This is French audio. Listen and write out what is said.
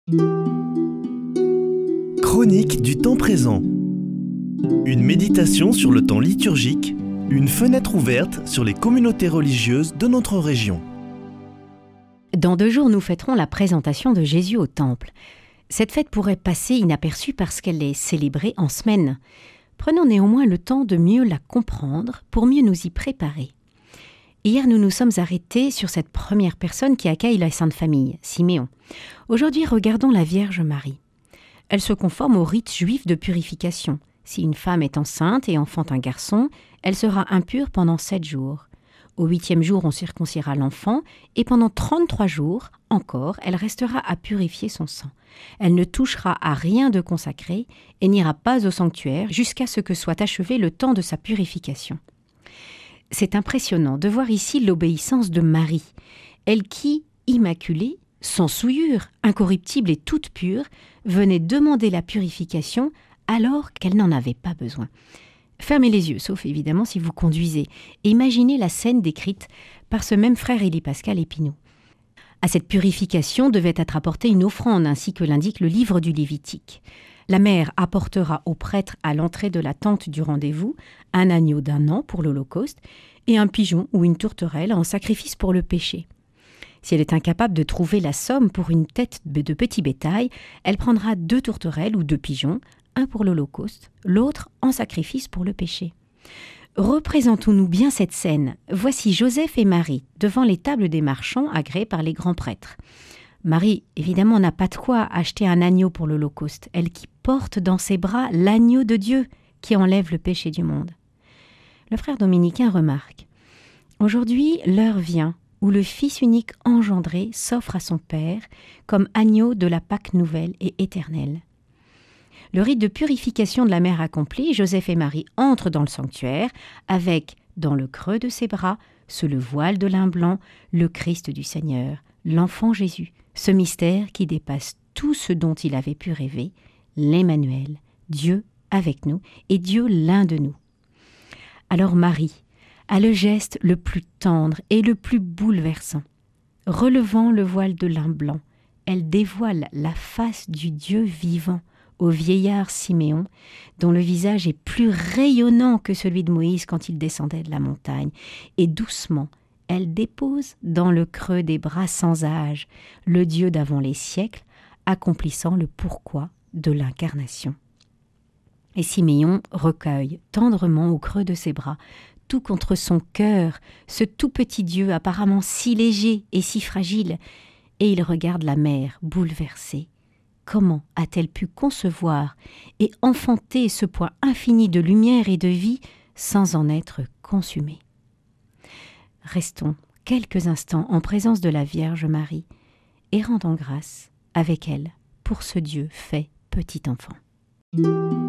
Chronique du temps présent. Une méditation sur le temps liturgique, une fenêtre ouverte sur les communautés religieuses de notre région. Dans 2 jours, nous fêterons la présentation de Jésus au Temple. Cette fête pourrait passer inaperçue parce qu'elle est célébrée en semaine. Prenons néanmoins le temps de mieux la comprendre pour mieux nous y préparer. Hier, nous nous sommes arrêtés sur cette première personne qui accueille la Sainte Famille, Siméon. Aujourd'hui, regardons la Vierge Marie. Elle se conforme au rite juif de purification. Si une femme est enceinte et enfante un garçon, elle sera impure pendant 7 jours. Au 8e jour, on circoncira l'enfant et pendant 33 jours, encore, elle restera à purifier son sang. Elle ne touchera à rien de consacré et n'ira pas au sanctuaire jusqu'à ce que soit achevé le temps de sa purification. C'est impressionnant de voir ici l'obéissance de Marie, elle qui, immaculée, sans souillure, incorruptible et toute pure, venait demander la purification alors qu'elle n'en avait pas besoin. Fermez les yeux, sauf évidemment si vous conduisez, et imaginez la scène décrite par ce même frère Élie-Pascal Épinaud. À cette purification devait être apportée une offrande, ainsi que l'indique le livre du Lévitique. La mère apportera au prêtre à l'entrée de la tente du rendez-vous un agneau d'1 an pour l'Holocauste et un pigeon ou une tourterelle en sacrifice pour le péché. Si elle est incapable de trouver la somme pour une tête de petit bétail, elle prendra 2 tourterelles ou 2 pigeons, un pour l'Holocauste, l'autre en sacrifice pour le péché. Représentons-nous bien cette scène. Voici Joseph et Marie devant les tables des marchands agréés par les grands prêtres. Marie, évidemment, n'a pas de quoi acheter un agneau pour l'Holocauste, elle qui porte dans ses bras l'agneau de Dieu qui enlève le péché du monde. Le frère dominicain remarque « Aujourd'hui, l'heure vient où le Fils unique engendré s'offre à son Père comme agneau de la Pâque nouvelle et éternelle. » Le rite de purification de la mère accompli, Joseph et Marie entrent dans le sanctuaire avec, dans le creux de ses bras, sous le voile de lin blanc, le Christ du Seigneur, l'enfant Jésus, ce mystère qui dépasse tout ce dont il avait pu rêver, l'Emmanuel, Dieu avec nous et Dieu l'un de nous. Alors Marie a le geste le plus tendre et le plus bouleversant. Relevant le voile de lin blanc, elle dévoile la face du Dieu vivant au vieillard Siméon, dont le visage est plus rayonnant que celui de Moïse quand il descendait de la montagne, et doucement, elle dépose dans le creux des bras sans âge le Dieu d'avant les siècles, accomplissant le pourquoi de l'incarnation. Et Siméon recueille tendrement au creux de ses bras, tout contre son cœur, ce tout petit Dieu apparemment si léger et si fragile, et il regarde la mère bouleversée. Comment a-t-elle pu concevoir et enfanter ce point infini de lumière et de vie sans en être consumée ? Restons quelques instants en présence de la Vierge Marie et rendons grâce avec elle pour ce Dieu fait petit enfant.